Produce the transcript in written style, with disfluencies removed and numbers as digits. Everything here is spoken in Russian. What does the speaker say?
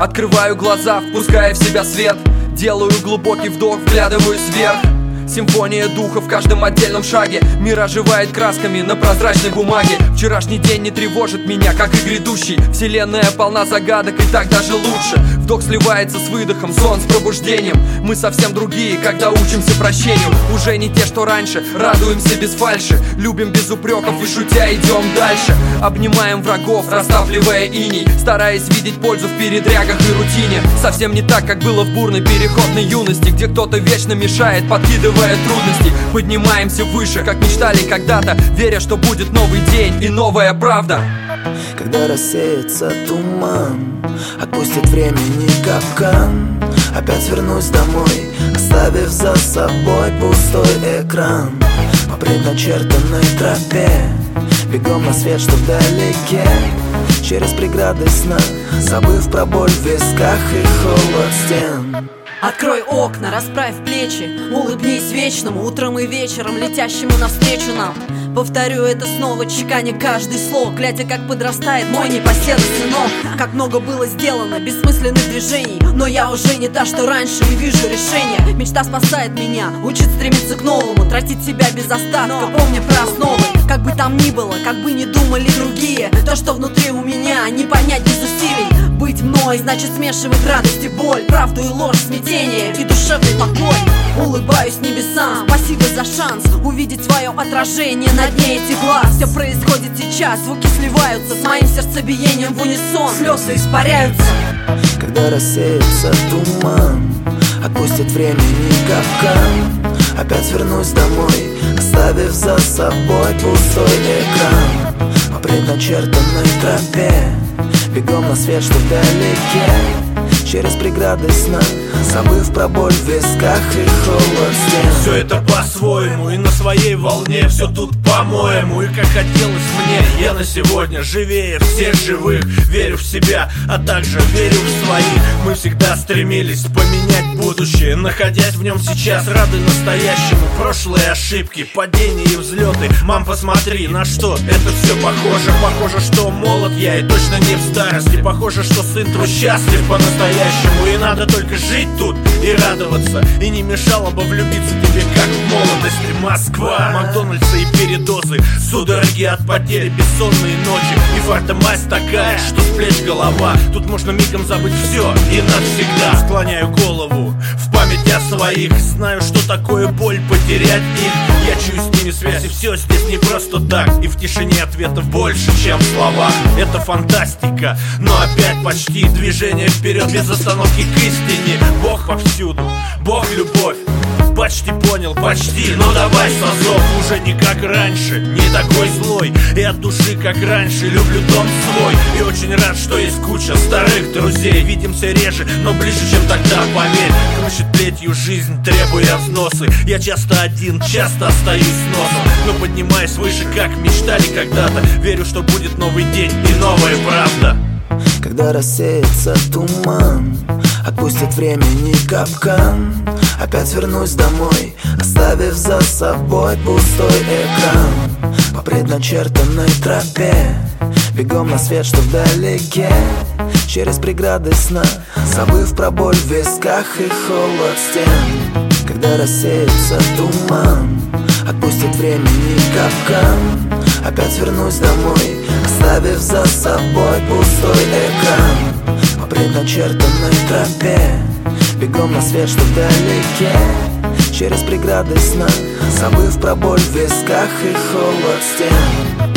Открываю глаза, впуская в себя свет. Делаю глубокий вдох, вглядываюсь вверх. Симфония духа в каждом отдельном шаге. Мир оживает красками на прозрачной бумаге. Вчерашний день не тревожит меня, как и грядущий. Вселенная полна загадок, и так даже лучше. Вдох сливается с выдохом, сон с пробуждением. Мы совсем другие, когда учимся прощению. Уже не те, что раньше, радуемся без фальши. Любим без упреков и шутя идем дальше. Обнимаем врагов, растапливая иней, стараясь видеть пользу в передрягах и рутине. Совсем не так, как было в бурной переходной юности, где кто-то вечно мешает, подкидывая трудности. Поднимаемся выше, как мечтали когда-то, веря, что будет новый день и новая правда. Когда рассеется туман, отпустит времени капкан, опять вернусь домой, оставив за собой пустой экран. По предначертанной тропе, бегом на свет, что вдалеке, через преграды сна, забыв про боль в висках и холод стен. Открой окна, расправь плечи, улыбнись вечному утром и вечером, летящему навстречу нам. Повторю это снова, чеканя каждый слог, глядя, как подрастает мой непоседный сынок. Как много было сделано бессмысленных движений, но я уже не та, что раньше, и вижу решение. Мечта спасает меня, учит стремиться к новому, тратить себя без остатка, помня про основы. Как бы там ни было, как бы ни думали другие, то, что внутри у меня, не понять без усилий. Быть мной значит смешивать радость и боль, правду и ложь, смятение и душевный покой. Улыбаюсь небесам, спасибо за шанс увидеть свое отражение на дне этих глаз. Все происходит сейчас, звуки сливаются с моим сердцебиением в унисон, слезы испаряются. Когда рассеется туман, отпустит времени капкан, опять вернусь домой, оставив за собой пустой экран. По предначертанной тропе, бегом на свет, что вдалеке, через преграды сна, забыв про боль в висках и холод стен. Все это по-своему и на своей волне, все тут по-моему. И как хотелось мне, я на сегодня живее всех живых. Верю в себя, а также верю в своих. Мы всегда стремились поменять будущее, находясь в нем сейчас, рады настоящему. Прошлые ошибки, падения и взлеты. Мам, посмотри, на что это все похоже. Похоже, что молод я и точно не в старости. Похоже, что сын твой счастлив по-настоящему. И надо только жить тут и радоваться. И не мешало бы влюбиться тебе, как в молодости. Москва, Макдональдсы и передозы, судороги от потери, бессонные ночи. И фарта мазь такая, что с плеч голова. Тут можно мигом забыть все и навсегда. Склоняю голову в память о своих. Знаю, что такое боль потерять их. Я чую с ними связь, и все здесь не просто так. И в тишине ответов больше, чем в словах. Это фантастика, но опять почти движение вперед без остановки к истине. Бог повсюду, Бог любовь. Почти понял, почти, но давай созов. Уже не как раньше, не такой злой. И от души, как раньше, люблю дом свой. И очень рад, что есть куча старых друзей. Видимся реже, но ближе, чем тогда, поверь. Крушит плетью жизнь, требуя взносы. Я часто один, часто остаюсь с носом, но поднимаясь выше, как мечтали когда-то. Верю, что будет новый день и новая правда. Когда рассеется туман, отпустит времени капкан, опять вернусь домой, оставив за собой пустой экран. По предначертанной тропе, бегом на свет, что вдалеке, через преграды сна, забыв про боль в висках и холод стен. Когда рассеется туман, отпустит времени капкан, опять вернусь домой, оставив за собой пустой экран. По предначертанной тропе, бегом на свет, что вдалеке, через преграды сна, забыв про боль в висках и холод стен.